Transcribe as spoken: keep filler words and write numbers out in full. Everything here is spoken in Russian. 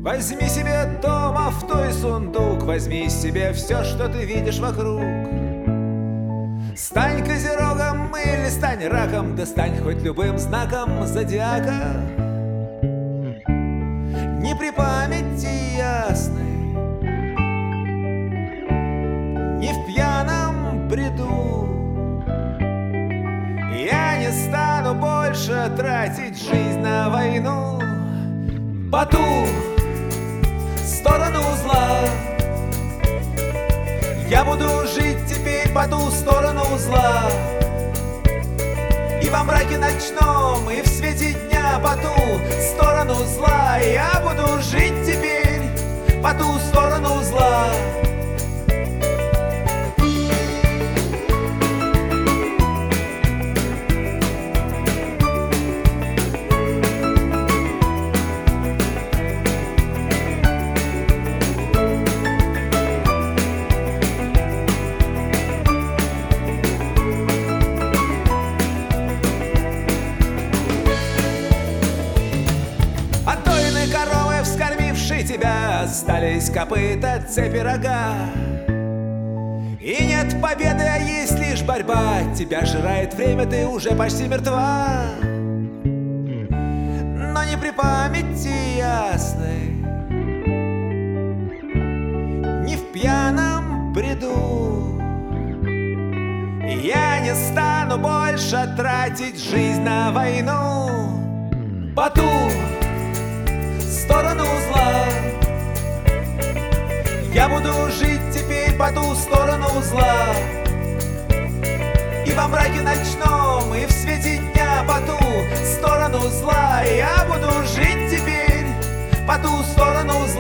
Возьми себе дом, авто и сундук, возьми себе все, что ты видишь вокруг. Стань козерогом или стань раком, да стань хоть любым знаком зодиака. Не при памяти ясной, не в пьяном бреду. Я не стану больше тратить жизнь на войну. По ту сторону узла я буду жить теперь, по ту сторону узла. И во мраке ночном, и в свете дня, по ту сторону зла я буду жить теперь, по ту сторону узла. Коровы, вскормившие тебя, остались копыта, цепи, рога. И нет победы, а есть лишь борьба. Тебя жрает время, ты уже почти мертва. Но не при памяти ясной, не в пьяном бреду. Я не стану больше тратить жизнь на войну. По ту сторону узла я буду жить теперь, по ту сторону узла. И во мраке ночном, и в свете дня, по ту сторону зла я буду жить теперь, по ту сторону узла.